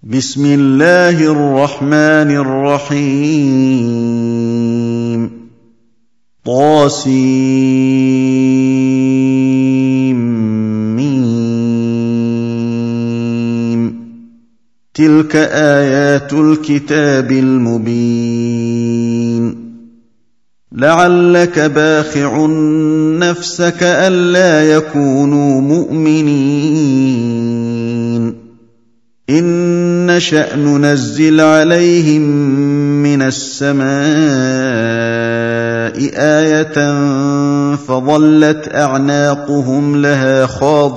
بسم الله الرحمن الرحيم طاسيم تلك آيات الكتاب المبين لعلك باخع نفسك ألا يكونوا مؤمنين إن نشأ ننزل عليهم من السماء آية فظلت أعناقهم لها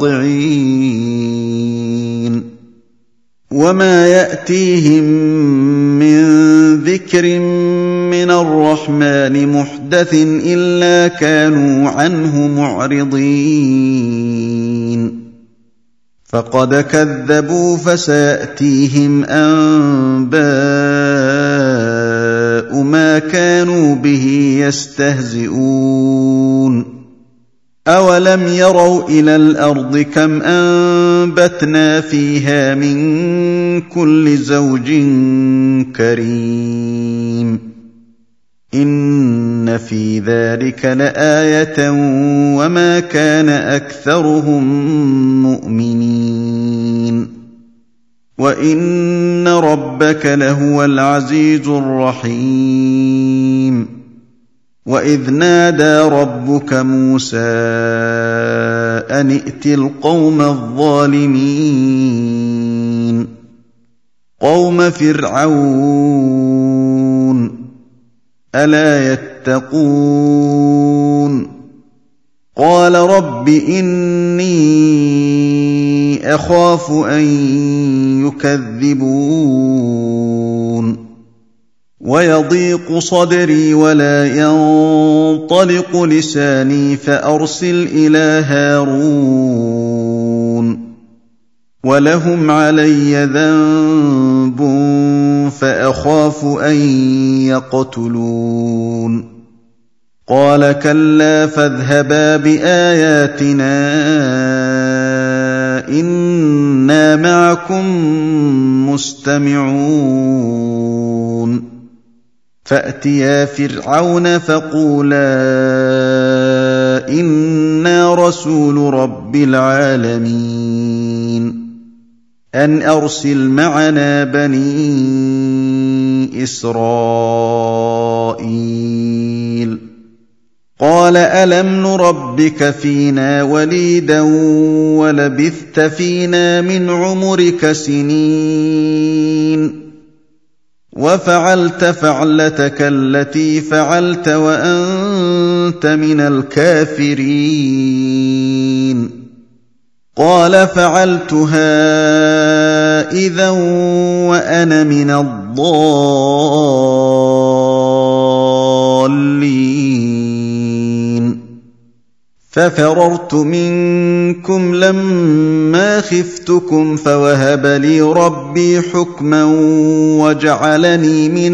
خاضعين وما يأتيهم من ذكر من الرحمن محدث إلا كانوا عنه معرضين فقد كذبوا فسيأتيهم أنباء ما كانوا به يستهزئون أولم يروا إلى الأرض كم أنبتنا فيها من كل زوج كريم إن في ذلك لآية وما كان أكثرهم مؤمنين وإن ربك لهو العزيز الرحيم وإذ نادى ربك موسى أن ائت القوم الظالمين قوم فرعون ألا يتقون قال رب إني أخاف أن يكذبون ويضيق صدري ولا ينطلق لساني فأرسل إلى هارون ولهم علي ذنب فأخاف أن يقتلون قال كلا فاذهبا بآياتنا إنا معكم مستمعون فأتيا فرعون فقولا إنا رسول رب العالمين أن أرسل معنا بني إسرائيل قال ألم نربك فينا وليدا ولبثت فينا من عمرك سنين وفعلت فعلتك التي فعلت وأنت من الكافرين قال فعلتها إذا وأنا من الضالين ففررت منكم لما خفتكم فوهب لي ربي حكما وجعلني من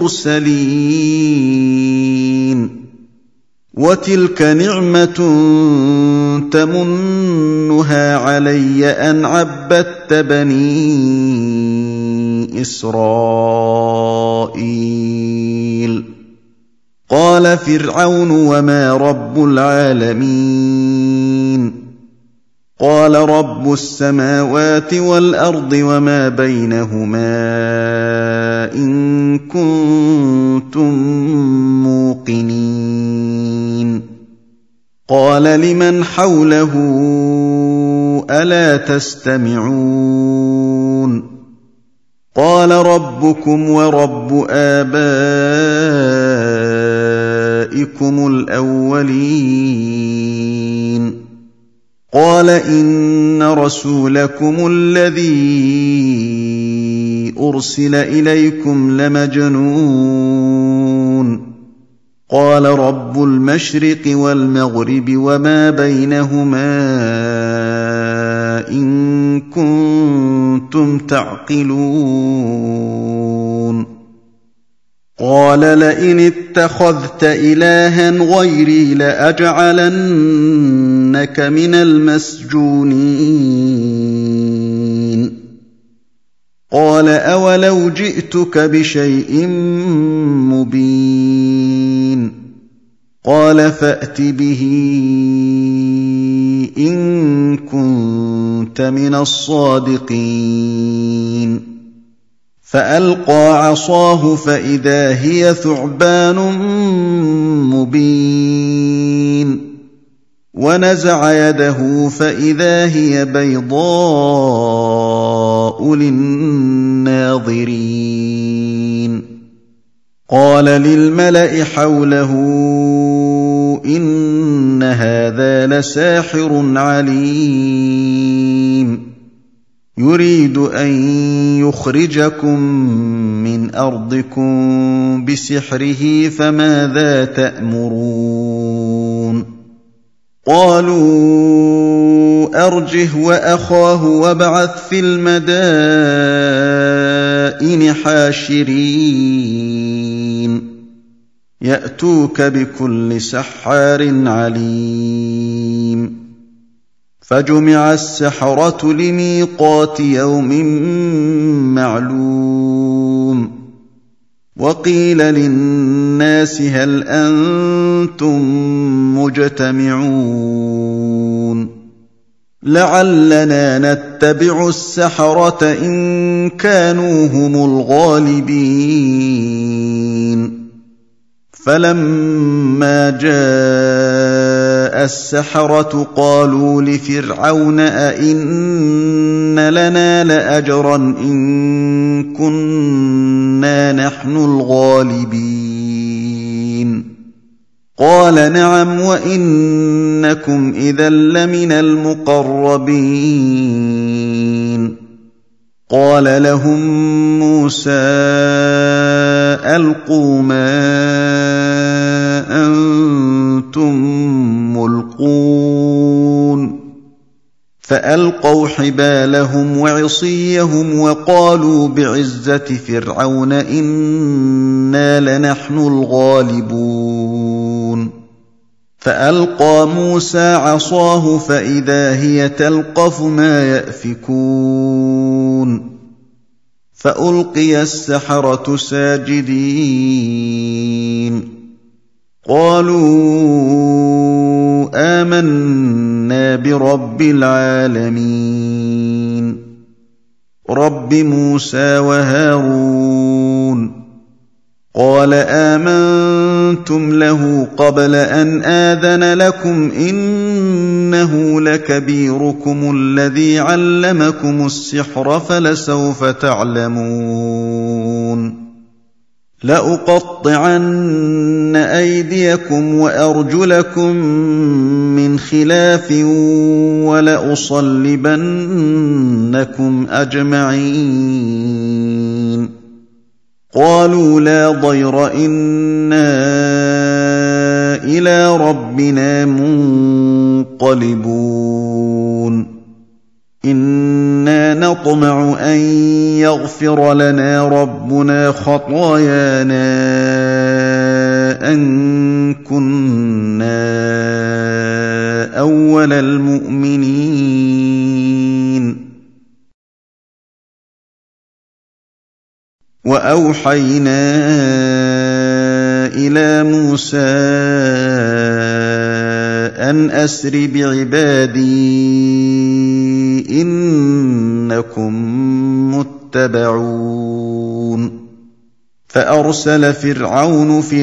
المرسلين وتلك نعمة تمنها علي أن عبدت بني إسرائيل قال فرعون وما رب العالمين قال رب السماوات والأرض وما بينهما إن كنتم موقنين قال لمن حوله ألا تستمعون قال ربكم ورب آبائكم الأولين قال إن رسولكم الذي أرسل إليكم لمجنون قال رب المشرق والمغرب وما بينهما إن كنتم تعقلون قال لئن اتخذت إلها غيري لأجعلنك من المسجونين قال أولو جئتك بشيء مبين قال فأت به إن كنت من الصادقين فألقى عصاه فإذا هي ثعبان مبين ونزع يده فإذا هي بيضاء للناظرين قال للملأ حوله إن هذا لساحر عليم يريد أن يخرجكم من أرضكم بسحره فماذا تأمرون قالوا أرجه وأخاه وابعث في المدائن حاشرين يأتوك بكل سحار عليم فجمع السحرة لميقات يوم معلوم وقيل للناس هل أنتم مجتمعون لعلنا نتبع السحرة إن كانوا هم الغالبين فلما جاء السحرة قالوا لفرعون أئن لنا لأجرا إن كنا نحن الغالبين قال نعم وإنكم إذا لمن المقربين قال لهم موسى ألقوا ما أنتم ملقون فألقوا حبالهم وعصيهم وقالوا بعزة فرعون إنا لنحن الغالبون فألقى موسى عصاه فإذا هي تلقف ما يأفكون فألقي السحرة ساجدين قالوا آمنا برب العالمين رب موسى وهارون قال آمنتم له قبل أن آذن لكم إنه لكبيركم الذي علمكم السحر فلسوف تعلمون لأقطعن أيديكم وأرجلكم من خلاف ولأصلبنكم أجمعين قالوا لا ضير إنا إلى ربنا منقلبون إنا نطمع أن يغفر لنا ربنا خطايانا أن كنا أول المؤمنين وأوحينا إلى موسى أن أسر بعبادي إنكم متبعون فأرسل فرعون في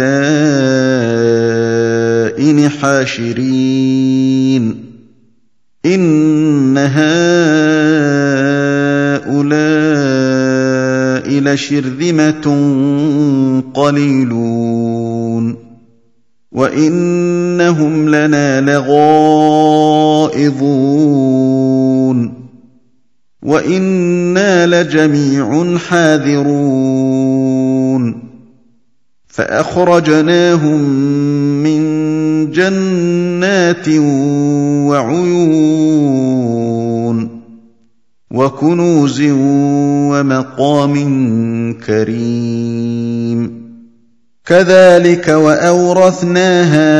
المدائن حاشرين إن هؤلاء لشرذمة قليلون وإنهم لنا لغائظون وإنا لجميع حاذرون فأخرجناهم من جنات وعيون وكنوز ومقام كريم كذلك وأورثناها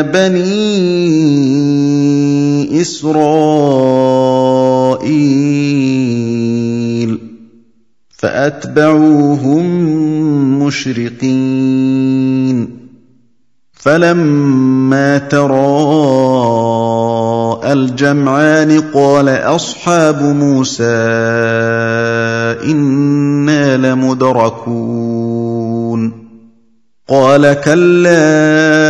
بني إسرائيل فأتبعوهم مشرقين فلما تراءى الجمعان قال أصحاب موسى إنا لمدركون قال كلا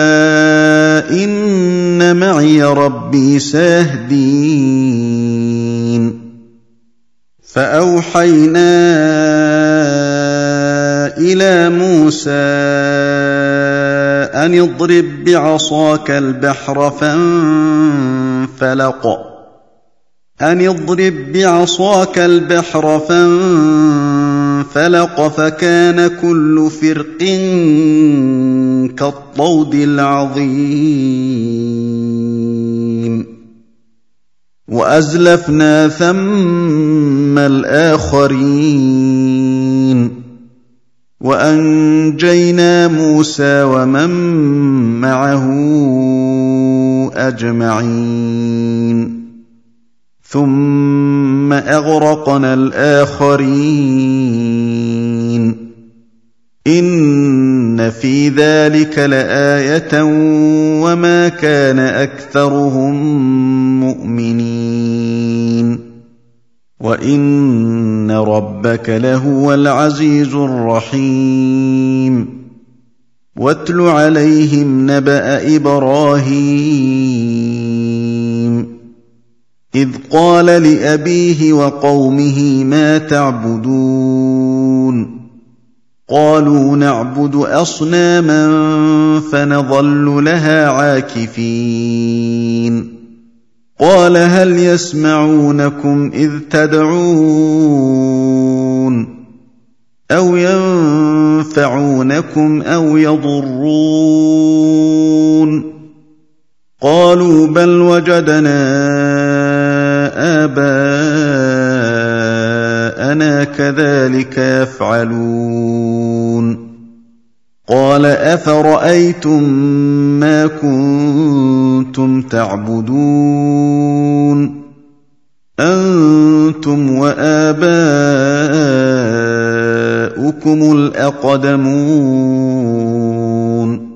إن معي ربي سيهدين فأوحينا إلى موسى أن اضرب بعصاك البحر فانفلق فكان كل فرق كالطود العظيم وأزلفنا ثم الآخرين وأنجينا موسى ومن معه أجمعين ثم أغرقنا الآخرين إن في ذلك لآية وما كان أكثرهم مؤمنين وإن ربك لهو العزيز الرحيم واتل عليهم نبأ إبراهيم إذ قال لأبيه وقومه ما تعبدون قالوا نعبد أصناما فنظل لها عاكفين قال هل يسمعونكم إذ تدعون أو ينفعونكم أو يضرون قالوا بل وجدنا آباءنا كذلك يفعلون قال أفرأيتم ما كنتم تعبدون أنتم وآباؤكم الأقدمون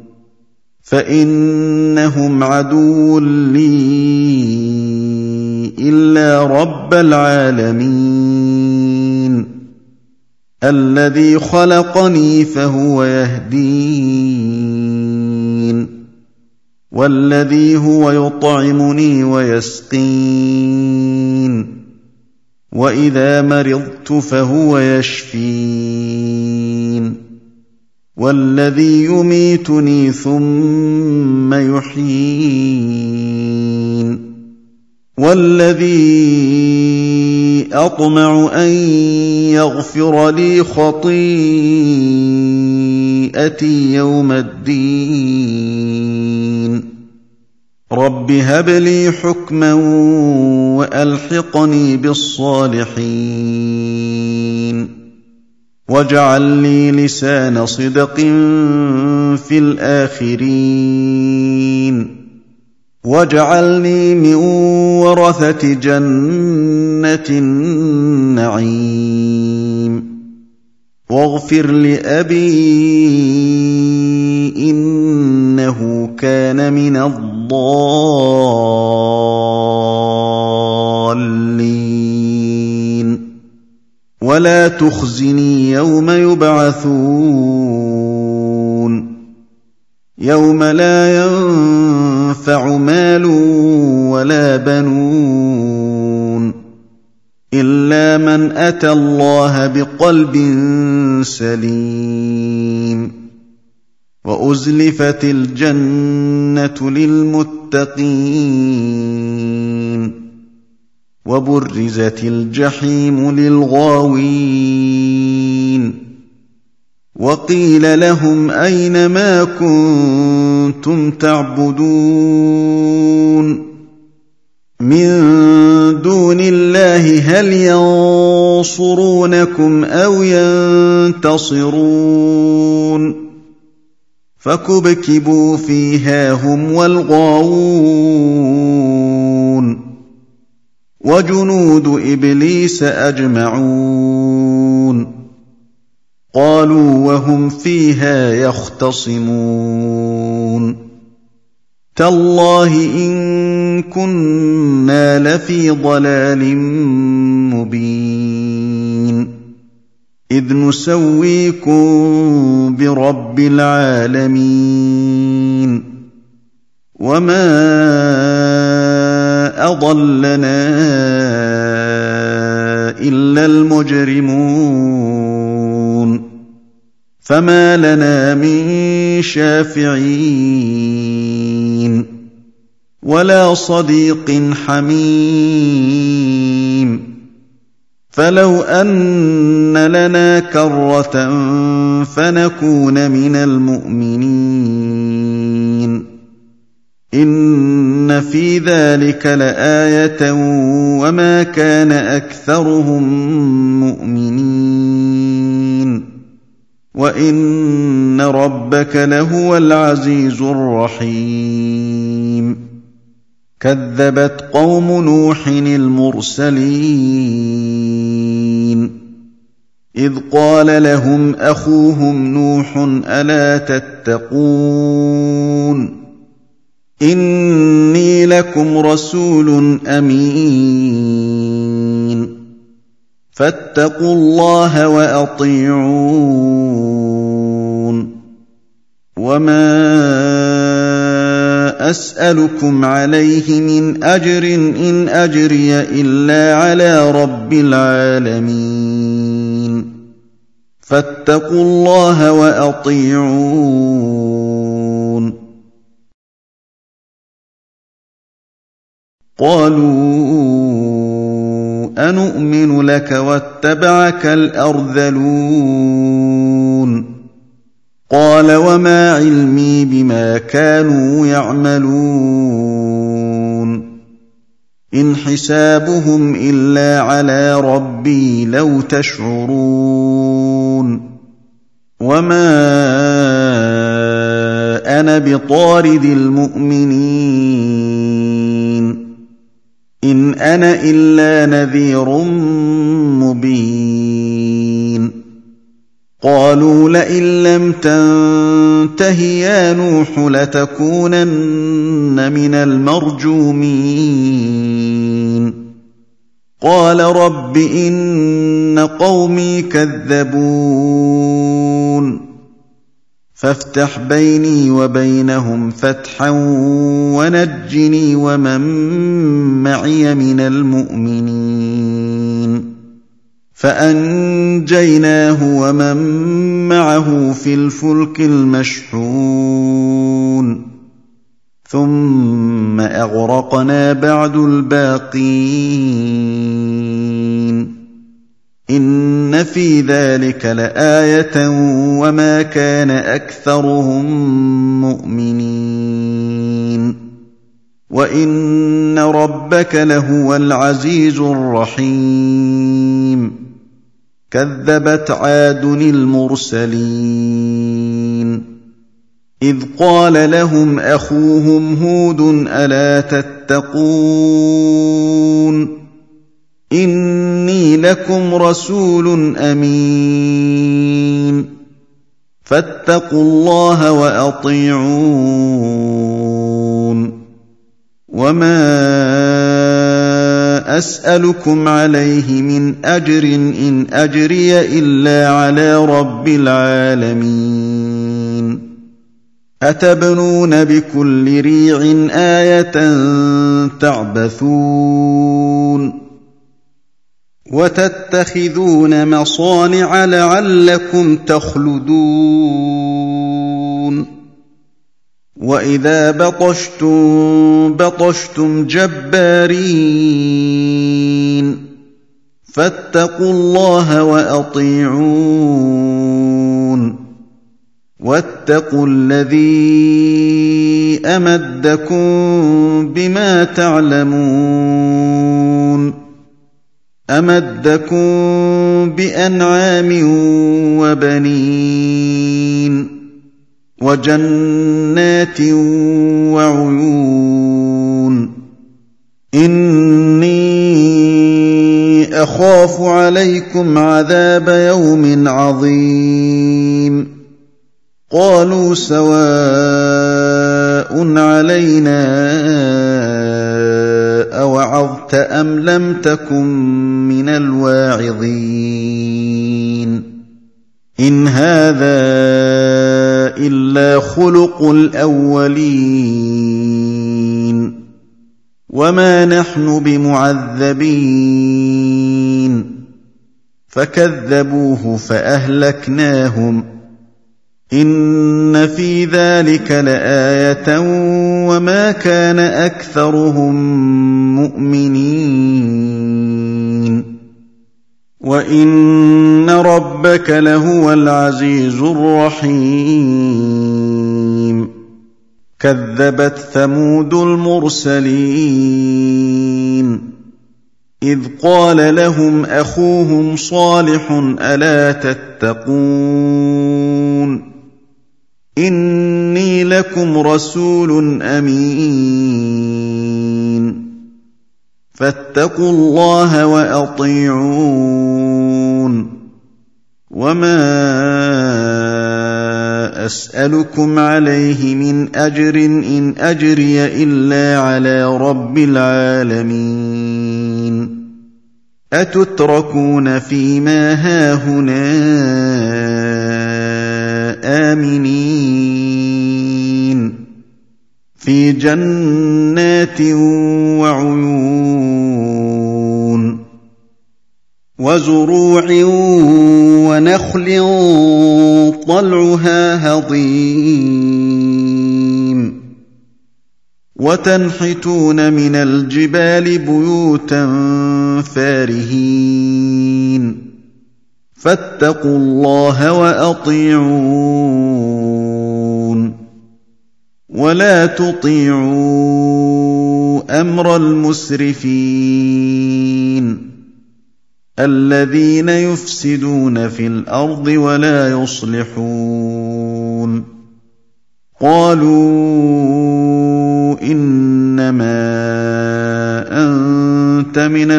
فإنهم عدو لي إلا رب العالمين الذي خلقني فهو يهدين والذي هو يطعمني ويسقين وإذا مرضت فهو يشفين والذي يميتني ثم يحيين والذي أطمع أن يغفر لي خطيئتي يوم الدين رب هب لي حكما وألحقني بالصالحين واجعل لي لسان صدق في الآخرين واجعلني من ورثة جنة النعيم واغفر لأبي إنه كان من الضالين ولا تخزني يوم يبعثون يوم لا ينفع مال ولا بنون إلا من أتى الله بقلب سليم وأزلفت الجنة للمتقين وبرزت الجحيم للغاوين وقيل لهم أين ما كنتم تعبدون من دون الله هل ينصرونكم أو ينتصرون فكبكبوا فيها هم والغاوون وجنود إبليس أجمعون قالوا وهم فيها يختصمون تالله إن كنا لفي ضلال مبين إذ نسويكم برب العالمين وما أضلنا إلا المجرمون فما لنا من شافعين ولا صديق حميم فلو أن لنا كرة فنكون من المؤمنين إن في ذلك لآية وما كان أكثرهم مؤمنين وإن ربك لهو العزيز الرحيم كذبت قوم نوح المرسلين إذ قال لهم أخوهم نوح ألا تتقون إني لكم رسول أمين فاتقوا الله وأطيعون وما أسألكم عليه من أجر إن أجري إلا على رب العالمين فاتقوا الله وأطيعون قالوا أنؤمن لك واتبعك الأرذلون قال وما علمي بما كانوا يعملون إن حسابهم إلا على ربي لو تشعرون وما أنا بطارد المؤمنين إن أنا إلا نذير مبين قالوا لئن لم تنته يا نوح لتكونن من المرجومين قال رب إن قومي كذبون فافتح بيني وبينهم فتحا ونجني ومن معي من المؤمنين فأنجيناه ومن معه في الفلك المشحون ثم أغرقنا بعد الباقين إن في ذلك لآية وما كان أكثرهم مؤمنين وإن ربك لهو العزيز الرحيم كذبت عاد المرسلين إذ قال لهم أخوهم هود ألا تتقون إني لكم رسول أمين فاتقوا الله وأطيعون وما أسألكم عليه من أجر إن أجري إلا على رب العالمين أتبنون بكل ريع آية تعبثون وتتخذون مصانع لعلكم تخلدون وإذا بطشتم جبارين فاتقوا الله وأطيعون واتقوا الذي أمدكم بما تعلمون أمدكم بأنعام وبنين وجنات وعيون إني أخاف عليكم عذاب يوم عظيم قالوا سواء علينا أوعظت أم لم تكن من الواعظين إن هذا إلا خلق الأولين وما نحن بمعذبين فكذبوه فأهلكناهم إن في ذلك لآية وما كان أكثرهم مؤمنين وإن ربك لهو العزيز الرحيم كذبت ثمود المرسلين إذ قال لهم أخوهم صالح ألا تتقون إني لكم رسول أمين فاتقوا الله وأطيعون وما أسألكم عليه من أجر إن أجري إلا على رب العالمين أتتركون فيما هاهنا آمنين في جنات وعيون وزروع ونخل طلعها هضيم وتنحتون من الجبال بيوتا فارهين فاتقوا الله وأطيعون ولا تطيعوا أمر المسرفين الذين يفسدون في الأرض ولا يصلحون قالوا إنما أنت من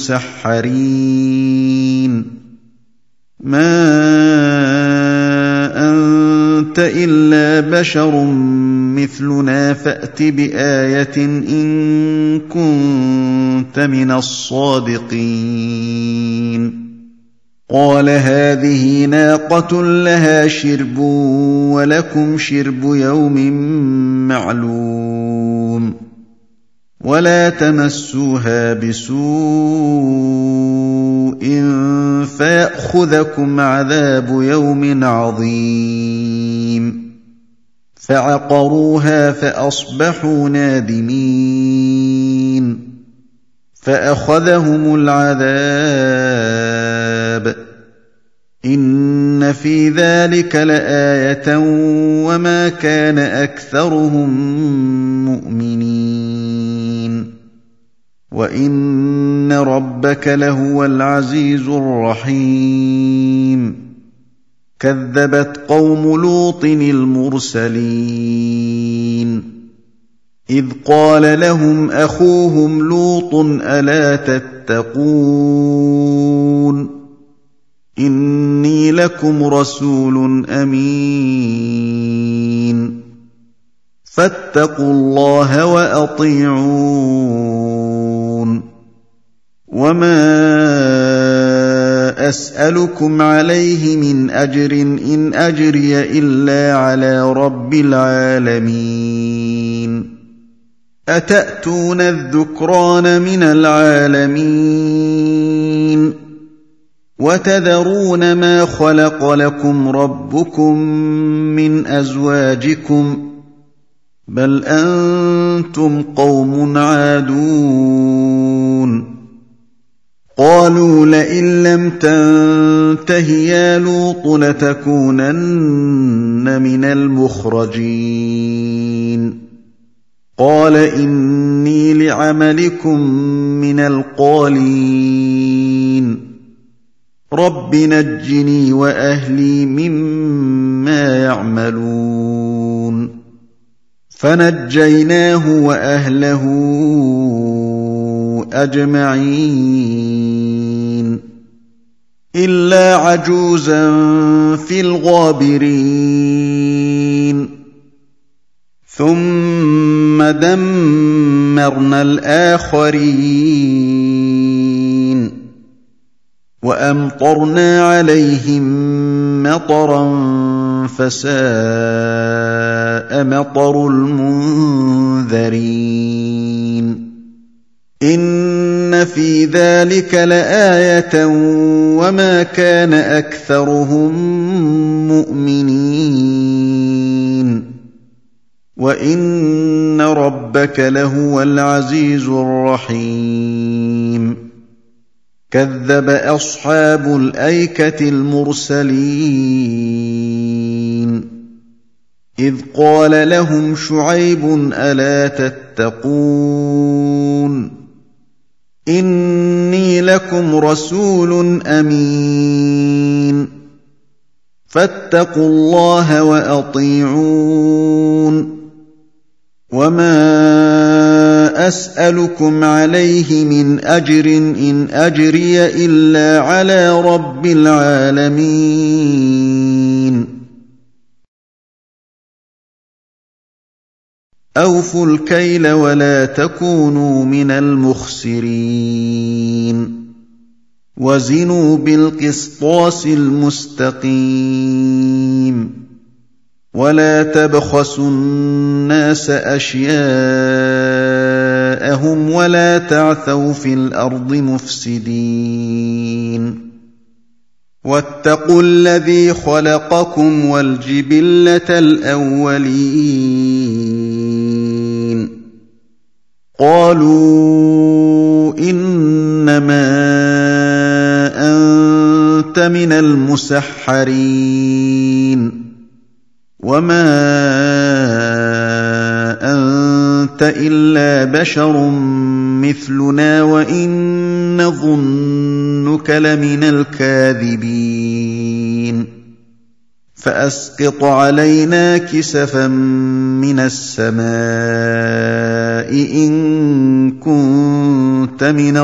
المسحرين ما أنت إلا بشر مثلنا فأت بآية إن كنت من الصادقين قال هذه ناقة لها شرب ولكم شرب يوم معلوم ولا تمسوها بسوء فيأخذكم عذاب يوم عظيم فعقروها فأصبحوا نادمين فأخذهم العذاب إن في ذلك لآية وما كان أكثرهم مؤمنين وإن ربك لهو العزيز الرحيم كذبت قوم لوط المرسلين إذ قال لهم أخوهم لوط ألا تتقون إني لكم رسول أمين فاتقوا الله وأطيعون وما أسألكم عليه من أجر إن أجري إلا على رب العالمين أتأتون الذكران من العالمين وتذرون ما خلق لكم ربكم من أزواجكم بل أنتم قوم عادون قالوا لئن لم تنته يا لوط لتكونن من المخرجين قال إني لعملكم من القالين رب نجني وأهلي مما يعملون فنجيناه وأهله أجمعين إلا عجوزا في الغابرين ثم دمرنا الآخرين وأمطرنا عليهم مطرا فساء مطر المنذرين إن في ذلك لآية وما كان أكثرهم مؤمنين وإن ربك لهو العزيز الرحيم كذب أصحاب الأيكة المرسلين إذ قال لهم شعيب ألا تتقون إني لكم رسول أمين فاتقوا الله وأطيعون وما أسألكم عليه من أجر إن أجري إلا على رب العالمين أوفوا الكيل ولا تكونوا من المخسرين وزنوا بالقسطاس المستقيم ولا تبخسوا الناس أشياءهم ولا تعثوا في الأرض مفسدين واتقوا الذي خلقكم والجبلة الأولين قالوا إنما أنت من المسحرين وما أنت إلا بشر مثلنا وإن نظنك لمن الكاذبين فأسقط علينا كسفا من السماء إن كنت من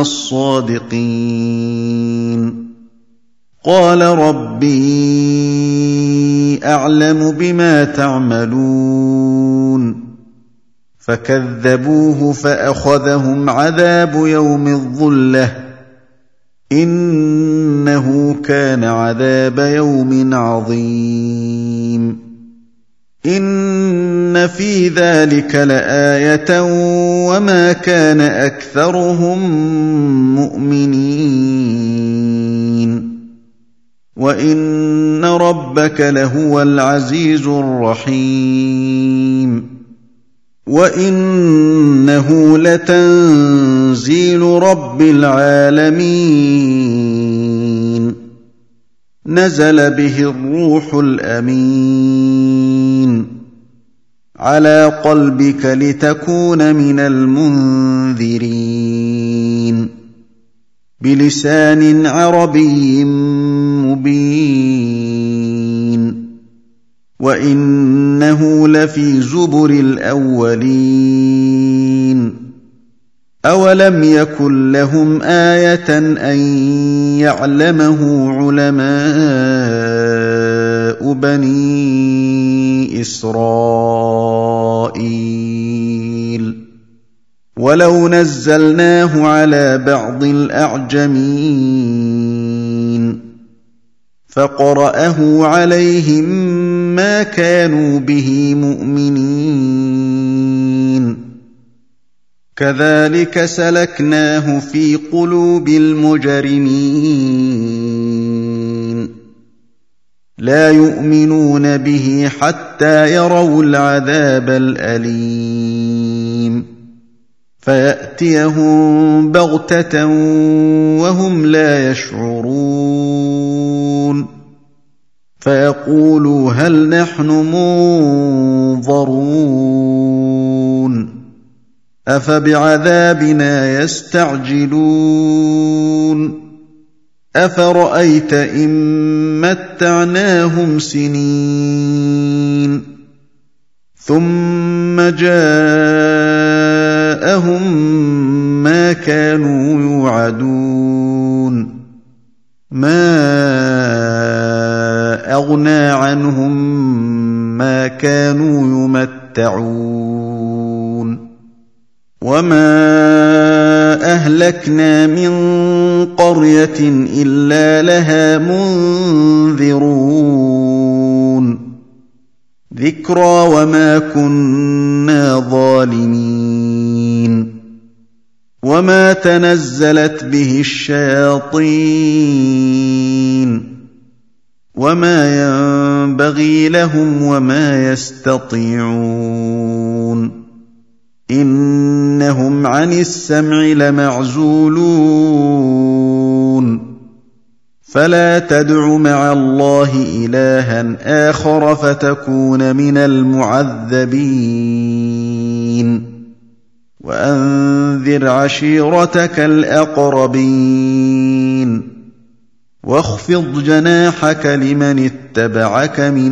الصادقين قال ربي أعلم بما تعملون فكذبوه فأخذهم عذاب يوم الظلة إنه كان عذاب يوم عظيم إن في ذلك لآية وما كان أكثرهم مؤمنين وإن ربك لهو العزيز الرحيم وإنه لتنزيل رب العالمين نزل به الروح الأمين على قلبك لتكون من المنذرين بلسان عربي مبين وإنه لفي زبر الأولين أولم يكن لهم آية أن يعلمه علماء بني إسرائيل ولو نزلناه على بعض الأعجمين فقرأه عليهم ما كانوا به مؤمنين كذلك سلكناه في قلوب المجرمين لا يؤمنون به حتى يروا العذاب الأليم فيأتيهم بغتة وهم لا يشعرون فيقولوا هل نحن منظرون أفبعذابنا يستعجلون أفرأيت إن متعناهم سنين ثم جاءهم جاءهم ما كانوا يوعدون ما أغنى عنهم ما كانوا يمتعون وما أهلكنا من قرية إلا لها منذرون ذكرى وما كنا ظالمين وما تنزلت به الشياطين وما ينبغي لهم وما يستطيعون إنهم عن السمع لمعزولون فلا تدع مع الله إلها آخر فتكون من المعذبين وأنذر عشيرتك الأقربين واخفض جناحك لمن اتبعك من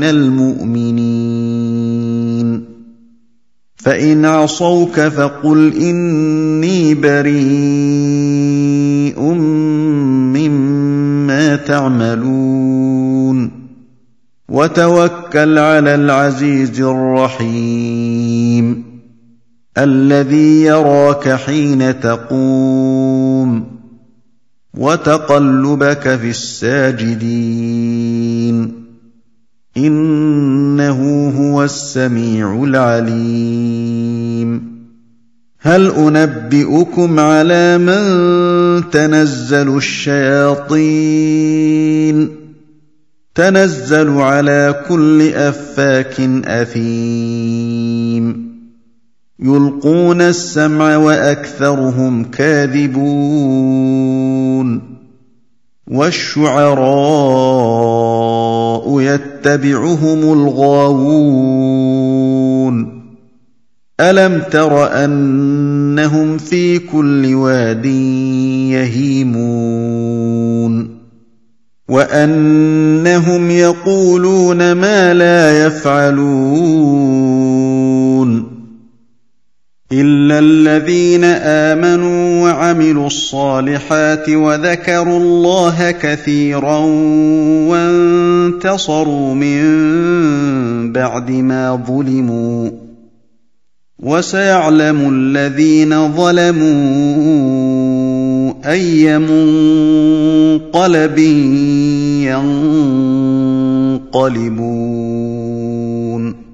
المؤمنين فإن عصوك فقل إني بريء مما تعملون وتوكل على العزيز الرحيم الذي يراك حين تقوم وتقلبك في الساجدين إنه هو السميع العليم هل أنبئكم على من تنزل الشياطين تنزل على كل أفاك أثيم يلقون السمع وأكثرهم كاذبون والشعراء يتبعهم الغاوون ألم تر أنهم في كل واد يهيمون وأنهم يقولون ما لا يفعلون إلا الذين آمنوا وعملوا الصالحات وذكروا الله كثيرا وانتصروا من بعد ما ظلموا وسيعلم الذين ظلموا أي منقلب ينقلبون